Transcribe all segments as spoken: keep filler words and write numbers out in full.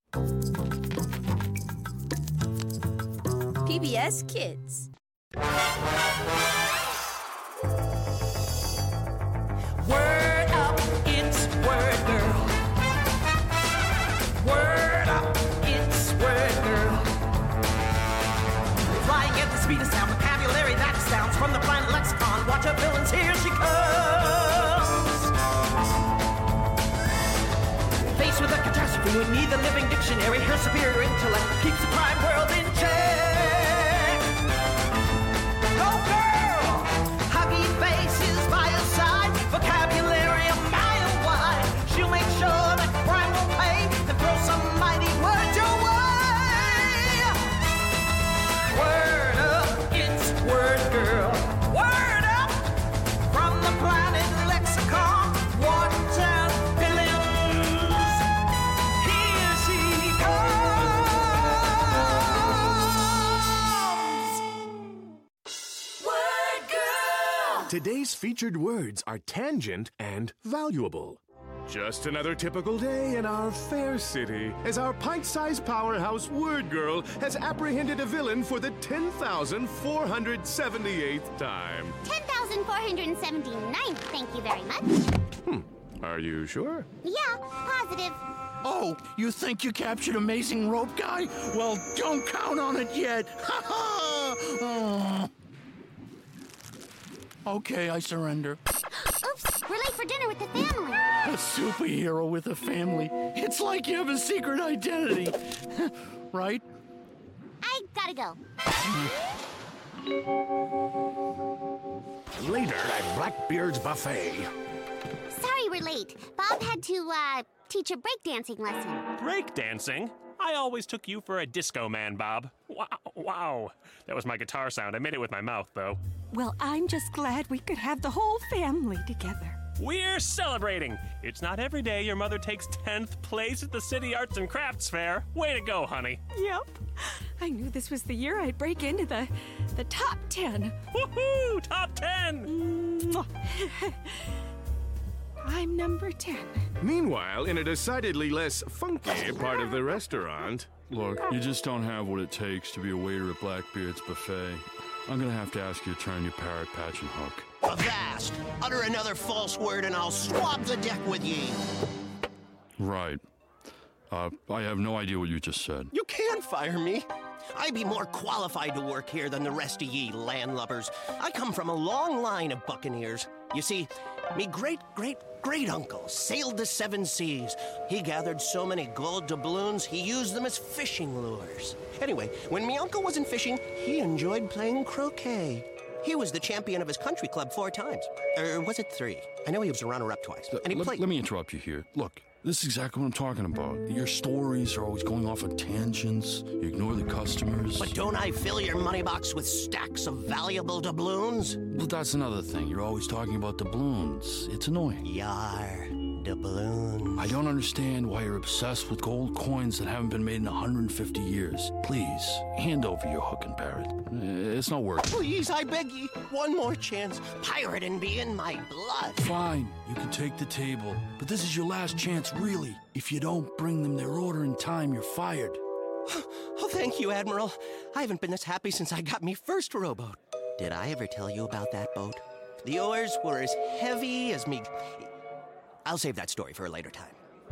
P B S Kids. Word up, it's Word Girl. Word up, it's Word Girl. Flying at the speed of sound, vocabulary that astounds. From the planet lexicon, watch her villains, here she comes. Faced with a catastrophe, we need the living dictionary. Her superior intellect keeps the crime world in check. Go girl! Huggy faces by her side, vocabulary a mile wide. She'll make sure that crime will pay and throw some mighty words your way. Word up, it's Word Girl. Word up! From the planet lexicon, water villains. Here she comes. Word Girl! Today's featured words are tangent and valuable. Just another typical day in our fair city as our pint-sized powerhouse Word Girl has apprehended a villain for the ten thousand four hundred seventy-eighth time. ten thousand four hundred seventy-ninth, thank you very much. Hmm. Are you sure? Yeah, positive. Oh, you think you captured Amazing Rope Guy? Well, don't count on it yet. Ha ha! Oh. Okay, I surrender. Oops, we're late for dinner with the family. A superhero with a family. It's like you have a secret identity. Right? I gotta go. Later at Blackbeard's Buffet. Sorry we're late. Bob had to, uh, teach a breakdancing lesson. Breakdancing? I always took you for a disco man, Bob. Wow, wow. That was my guitar sound. I made it with my mouth, though. Well, I'm just glad we could have the whole family together. We're celebrating! It's not every day your mother takes tenth place at the City Arts and Crafts Fair. Way to go, honey. Yep. I knew this was the year I'd break into the the top ten. Woohoo! Top ten! Mwah. I'm number ten. Meanwhile, in a decidedly less funky part of the restaurant... Look, you just don't have what it takes to be a waiter at Blackbeard's Buffet. I'm gonna have to ask you to turn your parrot patch and hook. Avast! Utter another false word and I'll swab the deck with ye. Right. Uh, I have no idea what you just said. You can't fire me. I be more qualified to work here than the rest of ye landlubbers. I come from a long line of buccaneers. You see, me great-great-great-uncle sailed the seven seas. He gathered so many gold doubloons, he used them as fishing lures. Anyway, when me uncle wasn't fishing, he enjoyed playing croquet. He was the champion of his country club four times. Or was it three? I know he was a runner-up twice. L- and he let, played... let me interrupt you here. Look, this is exactly what I'm talking about. Your stories are always going off on tangents. You ignore the customers. But don't I fill your money box with stacks of valuable doubloons? Well, that's another thing. You're always talking about doubloons. It's annoying. Yar, doubloons. I don't understand why you're obsessed with gold coins that haven't been made in one hundred fifty years. Please, hand over your hook and parrot. It's not working. Please, I beg ye, one more chance. Pirating be in my blood. Fine, you can take the table. But this is your last chance, really. If you don't bring them their order in time, you're fired. Oh, thank you, Admiral. I haven't been this happy since I got me first rowboat. Did I ever tell you about that boat? The oars were as heavy as me... I'll save that story for a later time.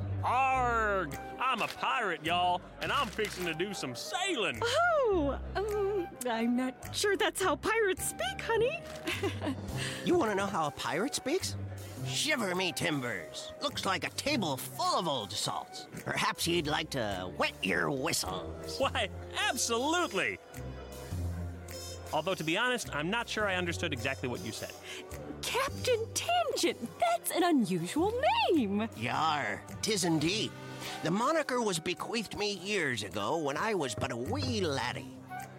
Arg! I'm a pirate, y'all, and I'm fixing to do some sailing. Oh, um, I'm not sure that's how pirates speak, honey. You want to know how a pirate speaks? Shiver me timbers. Looks like a table full of old salts. Perhaps you'd like to wet your whistles. Why, absolutely! Although, to be honest, I'm not sure I understood exactly what you said. Captain Tangent, that's an unusual name. Yar, 'tis indeed. The moniker was bequeathed me years ago when I was but a wee laddie.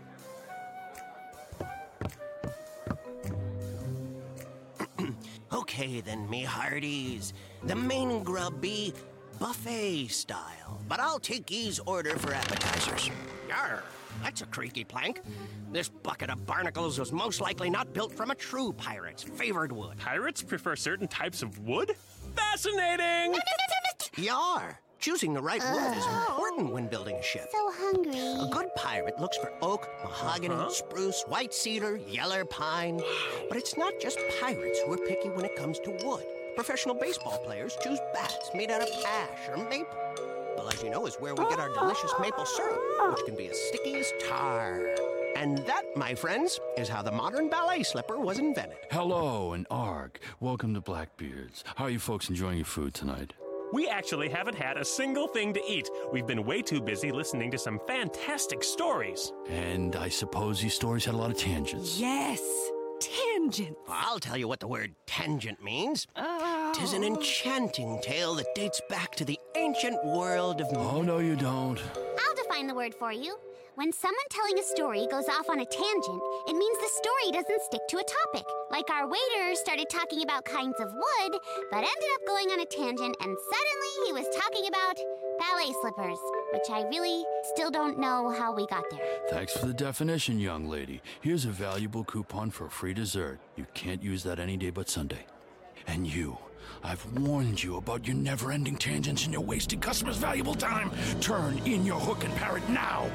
Okay then, me hearties. The main grub be buffet style, but I'll take ye's order for appetizers. Yar, that's a creaky plank. This bucket of barnacles was most likely not built from a true pirate's favored wood. Pirates prefer certain types of wood? Fascinating! Yar, Choosing the right wood is important when building a ship. So hungry. A good pirate looks for oak, mahogany, Uh-huh. spruce, white cedar, yeller pine. But it's not just pirates who are picky when it comes to wood. Professional baseball players choose bats made out of ash or maple. Well, as you know, is where we get our delicious maple syrup, which can be as sticky as tar. And that, my friends, is how the modern ballet slipper was invented. Hello and Arg. Welcome to Blackbeards. How are you folks enjoying your food tonight? We actually haven't had a single thing to eat. We've been way too busy listening to some fantastic stories. And I suppose these stories had a lot of tangents. Yes, tangent. I'll tell you what the word tangent means. Tis an enchanting tale that dates back to the ancient world of... Oh, no, you don't. I'll define the word for you. When someone telling a story goes off on a tangent, it means the story doesn't stick to a topic. Like our waiter started talking about kinds of wood, but ended up going on a tangent, and suddenly he was talking about ballet slippers, which I really still don't know how we got there. Thanks for the definition, young lady. Here's a valuable coupon for a free dessert. You can't use that any day but Sunday. And you, I've warned you about your never-ending tangents and your wasting customers' valuable time. Turn in your hook and parrot now.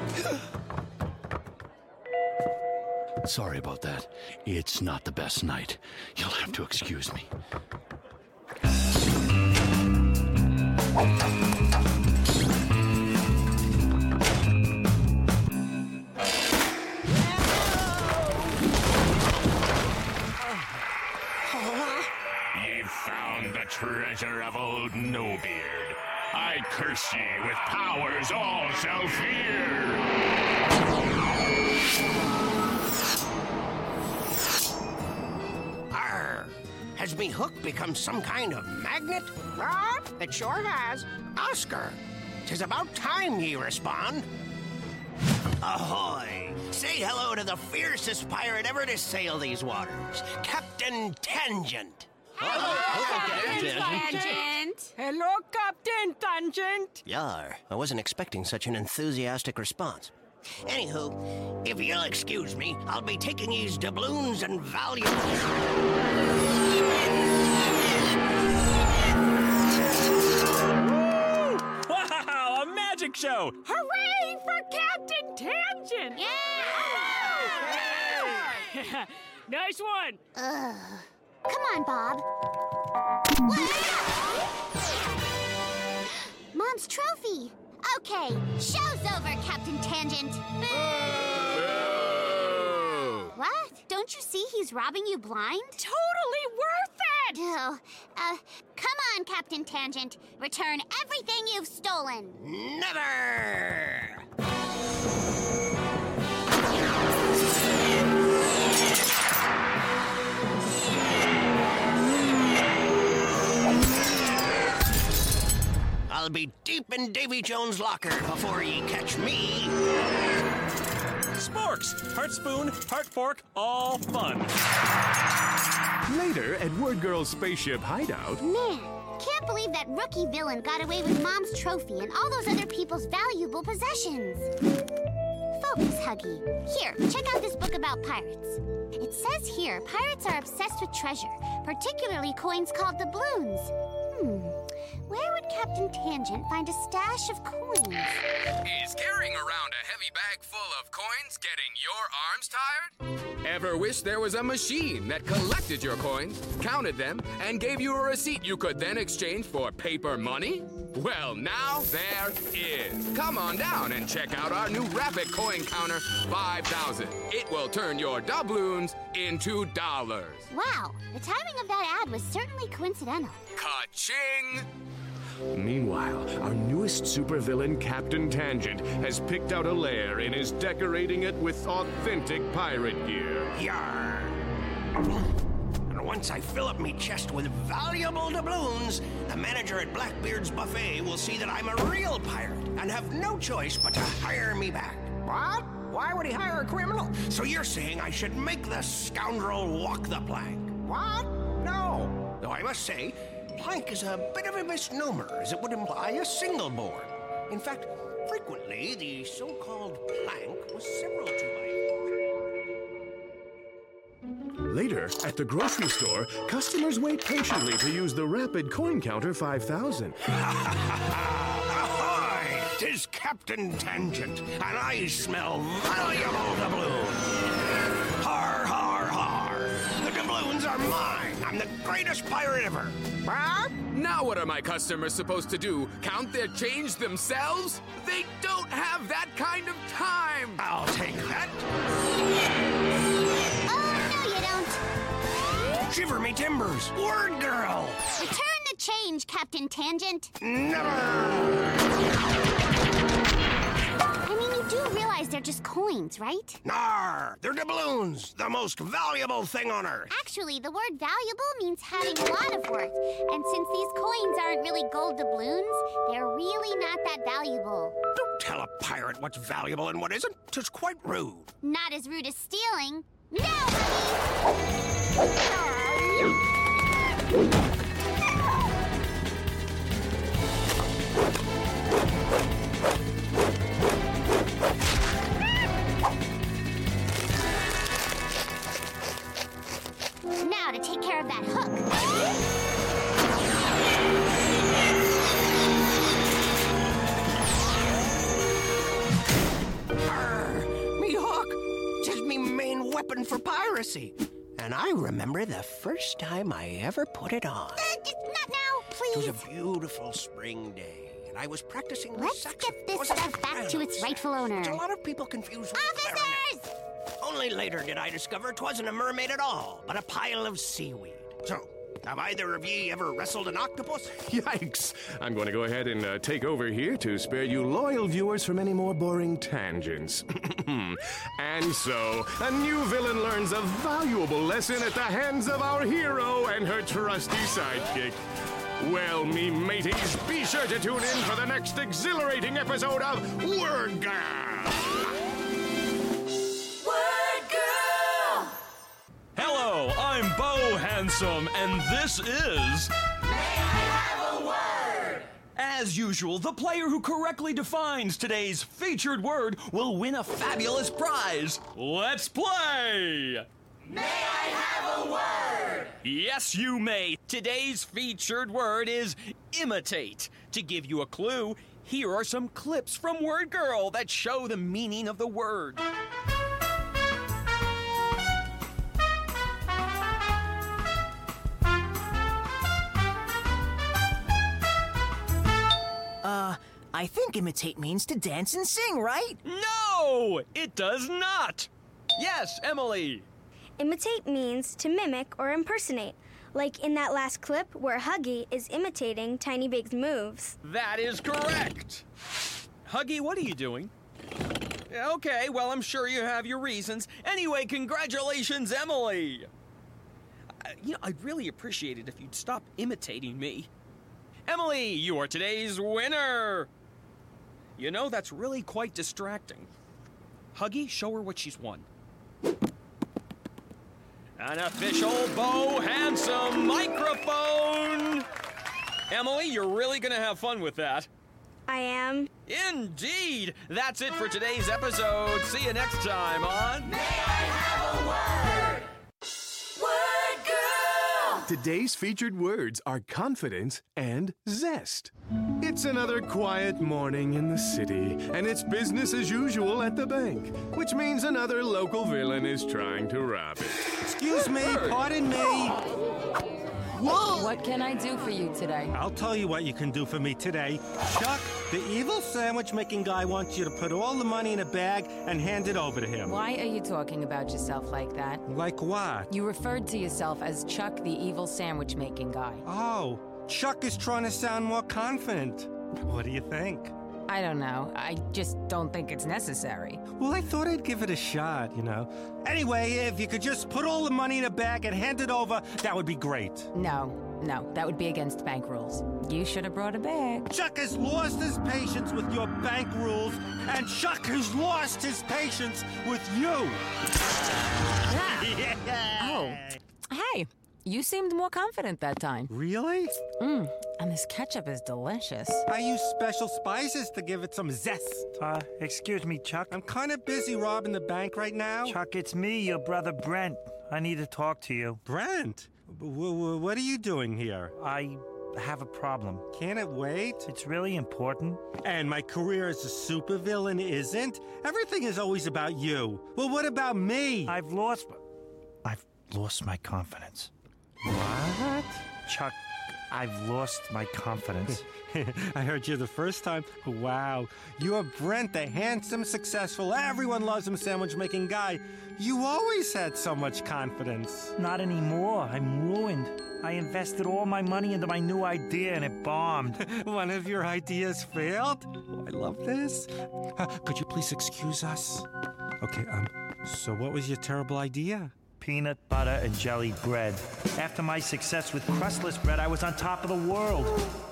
Sorry about that. It's not the best night. You'll have to excuse me. Ye found the treasure of old Nobeard. I curse ye with powers all shall fear. Arr! Has me hook become some kind of magnet? Ah, it sure has. Oscar, 'tis about time ye respond. Ahoy! Say hello to the fiercest pirate ever to sail these waters, Captain Tangent. Tangent. Hello, Captain Tangent. Yar, I wasn't expecting such an enthusiastic response. Anywho, if you'll excuse me, I'll be taking these doubloons and valuables. Wow, a magic show! Hooray for Captain Tangent. Yeah! Nice one. Ugh. Come on, Bob. Mom's trophy. Okay, show's over, Captain Tangent. What? Don't you see he's robbing you blind? Totally worth it. Oh, uh, come on, Captain Tangent. Return everything you've stolen. Never! I'll be deep in Davy Jones' locker before ye catch me. Sporks! Heart spoon, heart fork, all fun. Later, at Word Girl's spaceship hideout, Man, can't believe that rookie villain got away with Mom's trophy and all those other people's valuable possessions. Focus, Huggy. Here, check out this book about pirates. It says here, pirates are obsessed with treasure, particularly coins called doubloons. Hmm, where would Captain Tangent find a stash of coins? Is carrying around a heavy bag full of coins getting your arms tired? Ever wish there was a machine that collected your coins, counted them, and gave you a receipt you could then exchange for paper money? Well, now there is. Come on down and check out our new Rapid Coin Counter five thousand. It will turn your doubloons into dollars. Wow, the timing of that ad was certainly coincidental. Ka-ching! meanwhile, our newest supervillain, Captain Tangent, has picked out a lair and is decorating it with authentic pirate gear. Yarr! And once I fill up me chest with valuable doubloons, the manager at Blackbeard's Buffet will see that I'm a real pirate and have no choice but to hire me back. What? Why would he hire a criminal? So you're saying I should make the scoundrel walk the plank? What? No. Though I must say, plank is a bit of a misnomer, as it would imply a single board. In fact, frequently the so-called plank was several to my... Later, at the grocery store, customers wait patiently to use the Rapid Coin Counter five thousand. 'Tis Captain Tangent, and I smell valuable doubloons. Har, har, har. The doubloons are mine. I'm the greatest pirate ever. Huh? Now what are my customers supposed to do? Count their change themselves? They don't have that kind of time. I'll take that. Oh, no, you don't. Shiver me timbers. Word girl. Return the change, Captain Tangent. Never. I mean, you do realize they're just coins, right? Nar, they're doubloons, the most valuable thing on earth. Actually, the word valuable means having a lot of worth. And since these coins aren't really gold doubloons, they're really not that valuable. Don't tell a pirate what's valuable and what isn't. 'Tis quite rude. Not as rude as stealing. No, honey! Now to take care of that hook. Arr, me hook. 'Tis me main weapon for piracy. And I remember the first time I ever put it on. Uh, not now, It please. was a beautiful spring day, and I was practicing my Let's saxophone. get this Was it stuff back to its sound, rightful owner. Which a lot of people confuse with Officers! clarinet. Only later did I discover 'twasn't a mermaid at all, but a pile of seaweed. So, have either of ye ever wrestled an octopus? Yikes! I'm going to go ahead and uh, take over here to spare you loyal viewers from any more boring tangents. And so, a new villain learns a valuable lesson at the hands of our hero and her trusty sidekick. Well, me mateys, be sure to tune in for the next exhilarating episode of Word Girl! Word Girl! Hello, I'm Bo Handsome, and this is... May I have a word? As usual, the player who correctly defines today's featured word will win a fabulous prize. Let's play! May I have a word? Yes, you may. Today's featured word is imitate. To give you a clue, here are some clips from Word Girl that show the meaning of the word. Uh, I think imitate means to dance and sing, right? No, it does not. Yes, Emily. Imitate means to mimic or impersonate, like in that last clip where Huggy is imitating Tiny Big's moves. That is correct. Huggy, what are you doing? Okay, well, I'm sure you have your reasons. Anyway, congratulations, Emily. Uh, you know, I'd really appreciate it if you'd stop imitating me. Emily, you are today's winner. You know, that's really quite distracting. Huggy, show her what she's won. An official Bo Handsome microphone! Emily, you're really gonna have fun with that. I am. Indeed! That's it for today's episode. See you next time on... May I have a word? Word Girl! Today's featured words are confidence and zest. It's another quiet morning in the city, and it's business as usual at the bank, which means another local villain is trying to rob it. Excuse me, pardon me. Whoa! What can I do for you today? I'll tell you what you can do for me today. Chuck, the evil sandwich-making guy wants you to put all the money in a bag and hand it over to him. Why are you talking about yourself like that? Like what? You referred to yourself as Chuck, the evil sandwich-making guy. Oh, Chuck is trying to sound more confident. What do you think? I don't know. I just don't think it's necessary. Well, I thought I'd give it a shot, you know. Anyway, if you could just put all the money in a bag and hand it over, that would be great. No, no, that would be against bank rules. You should have brought a bag. Chuck has lost his patience with your bank rules, and Chuck has lost his patience with you. Yeah. Oh, hey. You seemed more confident that time. Really? Mmm, and this ketchup is delicious. I use special spices to give it some zest. Uh, excuse me, Chuck. I'm kind of busy robbing the bank right now. Chuck, it's me, your brother Brent. I need to talk to you. Brent? W- w- what are you doing here? I have a problem. Can it wait? It's really important. And my career as a supervillain isn't? Everything is always about you. Well, what about me? I've lost... I've lost my confidence. What? Chuck, I've lost my confidence. I heard you the first time. Wow. You're Brent, the handsome, successful, everyone loves him sandwich-making guy. You always had so much confidence. Not anymore. I'm ruined. I invested all my money into my new idea and it bombed. One of your ideas failed? Oh, I love this. Uh, could you please excuse us? Okay, um, so what was your terrible idea? Peanut butter and jelly bread. After my success with crustless bread, I was on top of the world.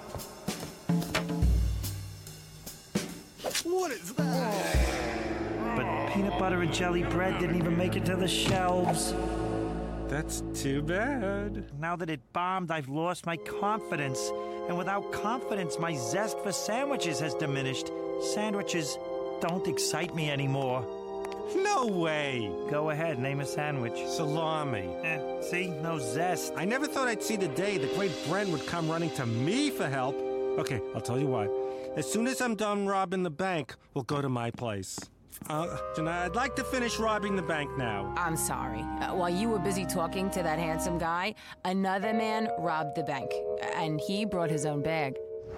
What is that? But peanut butter and jelly bread didn't even make it to the shelves. That's too bad. Now that it bombed, I've lost my confidence. And without confidence, my zest for sandwiches has diminished. Sandwiches don't excite me anymore. No way. Go ahead, name a sandwich. Salami. Eh, see? No zest. I never thought I'd see the day the great Brent would come running to me for help. Okay, I'll tell you what. As soon as I'm done robbing the bank, we'll go to my place. Uh, I'd like to finish robbing the bank now. I'm sorry. Uh, while you were busy talking to that handsome guy, another man robbed the bank, and he brought his own bag.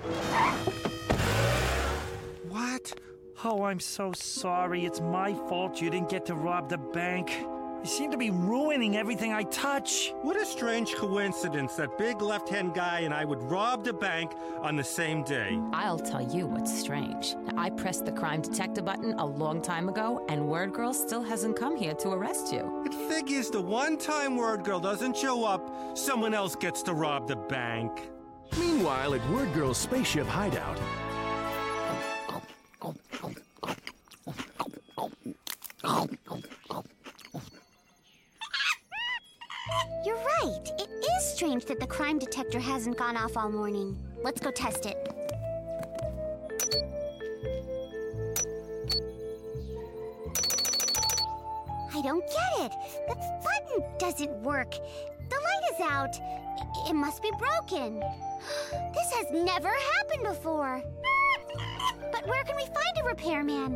What? Oh, I'm so sorry. It's my fault you didn't get to rob the bank. I seem to be ruining everything I touch. What a strange coincidence that big left-hand guy and I would rob the bank on the same day. I'll tell you what's strange. I pressed the crime detector button a long time ago, and Word Girl still hasn't come here to arrest you. It figures the one time Word Girl doesn't show up, someone else gets to rob the bank. Meanwhile, at Word Girl's spaceship hideout... You're right. It is strange that the crime detector hasn't gone off all morning. Let's go test it. I don't get it. The button doesn't work. The light is out. I- It must be broken. This has never happened before. But where can we find a repairman?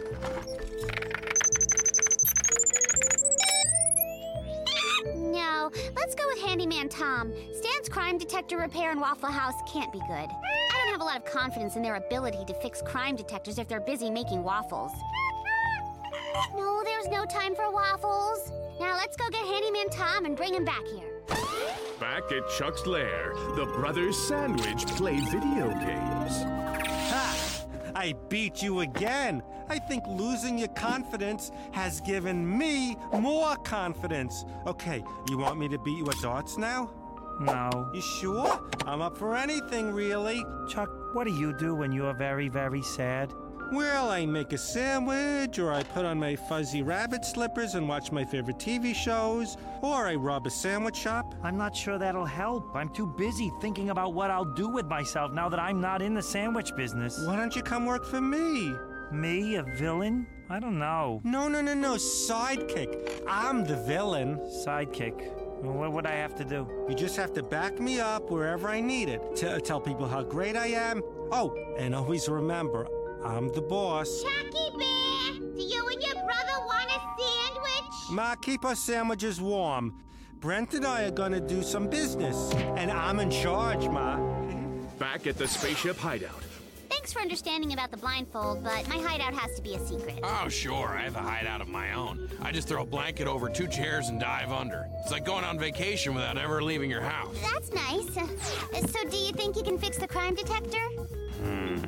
No, let's go with Handyman Tom. Stan's crime detector repair in Waffle House can't be good. I don't have a lot of confidence in their ability to fix crime detectors if they're busy making waffles. No, there's no time for waffles. Now let's go get Handyman Tom and bring him back here. Back at Chuck's lair, the brothers Sandwich play video games. Ha! I beat you again. I think losing your confidence has given me more confidence. Okay, you want me to beat you at darts now? No. You sure? I'm up for anything, really. Chuck, what do you do when you're very, very sad? Well, I make a sandwich, or I put on my fuzzy rabbit slippers and watch my favorite T V shows, or I rob a sandwich shop. I'm not sure that'll help. I'm too busy thinking about what I'll do with myself now that I'm not in the sandwich business. Why don't you come work for me? Me, a villain? I don't know. No, no, no, no, sidekick. I'm the villain. Sidekick. Well, what would I have to do? You just have to back me up wherever I need it. T- tell people how great I am. Oh, and always remember, I'm the boss. Chucky Bear, do you and your brother want a sandwich? Ma, keep our sandwiches warm. Brent and I are gonna do some business, and I'm in charge, Ma. Back at the spaceship hideout. Thanks for understanding about the blindfold, but my hideout has to be a secret. Oh, sure. I have a hideout of my own. I just throw a blanket over two chairs and dive under. It's like going on vacation without ever leaving your house. That's nice. Uh, so do you think you can fix the crime detector? Hmm.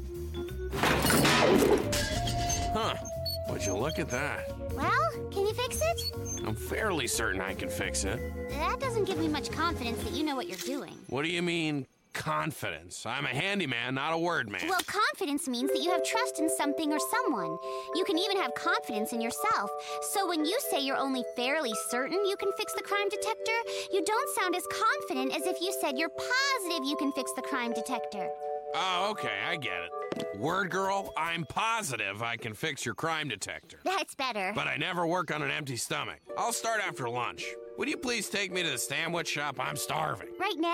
Huh. Would you look at that? Well, can you fix it? I'm fairly certain I can fix it. That doesn't give me much confidence that you know what you're doing. What do you mean, confidence? I'm a handyman, not a word man. Well, confidence means that you have trust in something or someone. You can even have confidence in yourself. So when you say you're only fairly certain you can fix the crime detector, you don't sound as confident as if you said you're positive you can fix the crime detector. Oh, okay, I get it. Word Girl, I'm positive I can fix your crime detector. That's better. But I never work on an empty stomach. I'll start after lunch. Would you please take me to the sandwich shop? I'm starving. Right now?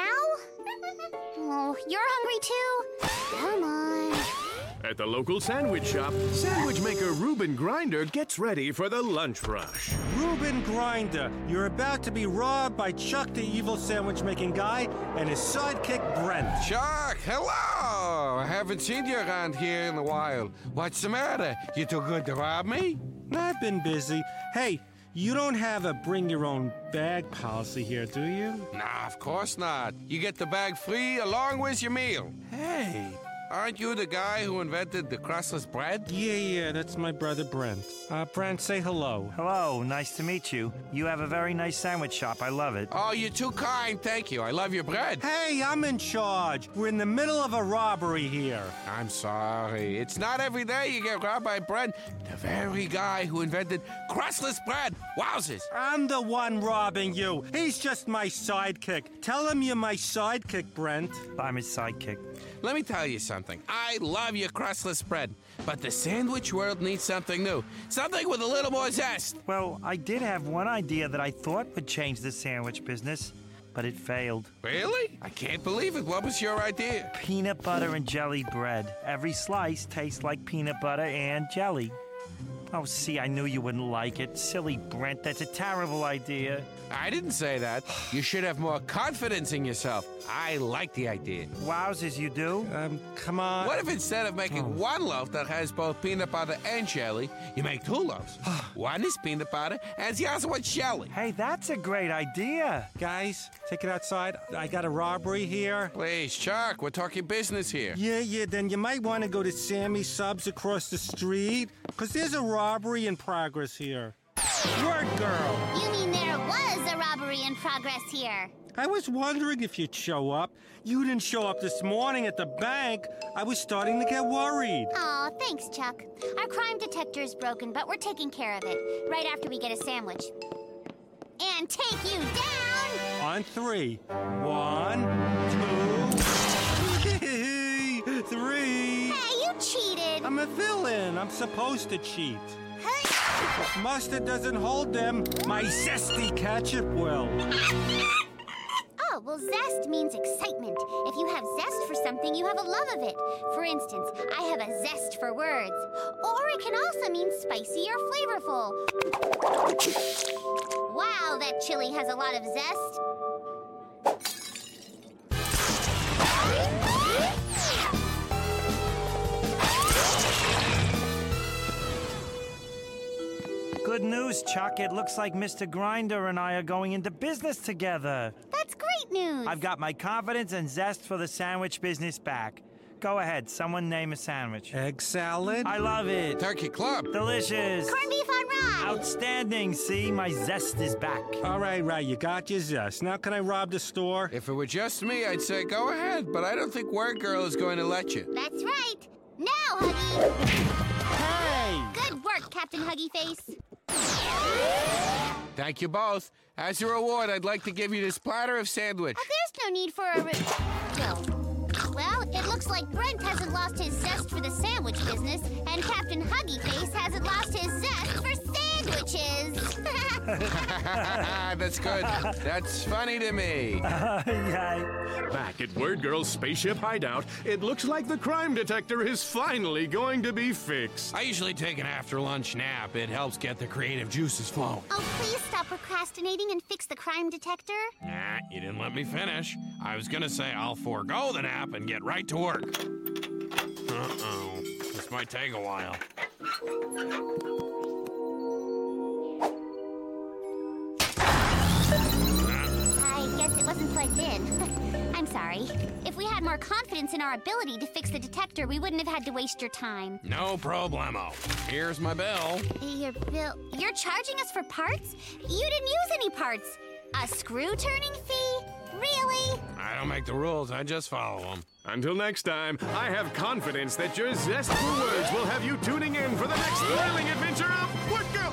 Oh, you're hungry too? Come on. At the local sandwich shop, sandwich maker Reuben Grinder gets ready for the lunch rush. Reuben Grinder, you're about to be robbed by Chuck the evil sandwich-making guy and his sidekick Brent. Chuck, hello! I haven't seen you around here in a while. What's the matter? You too good to rob me? I've been busy. Hey, you don't have a bring-your-own-bag policy here, do you? Nah, of course not. You get the bag free along with your meal. Hey, aren't you the guy who invented the crustless bread? Yeah, yeah, that's my brother Brent. Uh, Brent, say hello. Hello, nice to meet you. You have a very nice sandwich shop. I love it. Oh, you're too kind. Thank you. I love your bread. Hey, I'm in charge. We're in the middle of a robbery here. I'm sorry. It's not every day you get robbed by Brent, the very guy who invented crustless bread. Wowzers. I'm the one robbing you. He's just my sidekick. Tell him you're my sidekick, Brent. I'm his sidekick. Let me tell you something. I love your crustless bread, but the sandwich world needs something new. Something with a little more zest. Well, I did have one idea that I thought would change the sandwich business, but it failed. Really? I can't believe it. What was your idea? Peanut butter and jelly bread. Every slice tastes like peanut butter and jelly. Oh, see, I knew you wouldn't like it. Silly Brent, that's a terrible idea. I didn't say that. You should have more confidence in yourself. I like the idea. Wowzers, you do? Um, come on. What if instead of making oh. one loaf that has both peanut butter and jelly, you make two loaves? One is peanut butter, and the other one's jelly. Hey, that's a great idea. Guys, take it outside. I got a robbery here. Please, Chuck, we're talking business here. Yeah, yeah, then you might want to go to Sammy's Subs across the street, because there's a robbery in progress here. Word Girl! You mean there was a robbery in progress here? I was wondering if you'd show up. You didn't show up this morning at the bank. I was starting to get worried. Aw, thanks, Chuck. Our crime detector is broken, but we're taking care of it right after we get a sandwich. And take you down! On three. One, two, three. Hey, you cheated! I'm a villain. I'm supposed to cheat. If mustard doesn't hold them, my zesty ketchup will. Oh, well, zest means excitement. If you have zest for something, you have a love of it. For instance, I have a zest for words. Or it can also mean spicy or flavorful. Wow, that chili has a lot of zest. Good news, Chuck. It looks like Mister Grinder and I are going into business together. That's great news. I've got my confidence and zest for the sandwich business back. Go ahead. Someone name a sandwich. Egg salad? I love it. Turkey club. Delicious. Corned beef on rye. Outstanding. See, my zest is back. All right, right. You got your zest. Now can I rob the store? If it were just me, I'd say go ahead, but I don't think Word Girl is going to let you. That's right. Now, Huggy. Hey! Good work, Captain Huggy Face. Thank you both. As a reward, I'd like to give you this platter of sandwich. Oh, there's no need for a re- no. Well, it looks like Brent hasn't lost his zest for the sandwich business, and Captain Huggy Face hasn't lost his zest for sandwiches. That's good. That's funny to me. Uh, yeah. Back at Word Girl's spaceship hideout, it looks like the crime detector is finally going to be fixed. I usually take an after-lunch nap. It helps get the creative juices flowing. Oh, please stop procrastinating and fix the crime detector. Nah, you didn't let me finish. I was gonna say I'll forego the nap and get right to work. Uh-oh. This might take a while. I guess it wasn't plugged in. I'm sorry. If we had more confidence in our ability to fix the detector, we wouldn't have had to waste your time. No problemo. Here's my bill. Your bill? You're charging us for parts? You didn't use any parts. A screw-turning fee? Really? I don't make the rules. I just follow them. Until next time, I have confidence that your zest for words will have you tuning in for the next thrilling adventure of Word Girl.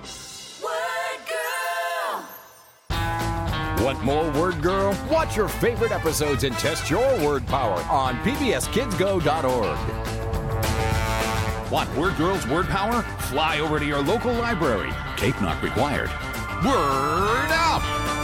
Word Girl! Want more Word Girl? Watch your favorite episodes and test your word power on P B S Kids Go dot org. Want Word Girl's word power? Fly over to your local library. Cape not required. Word up!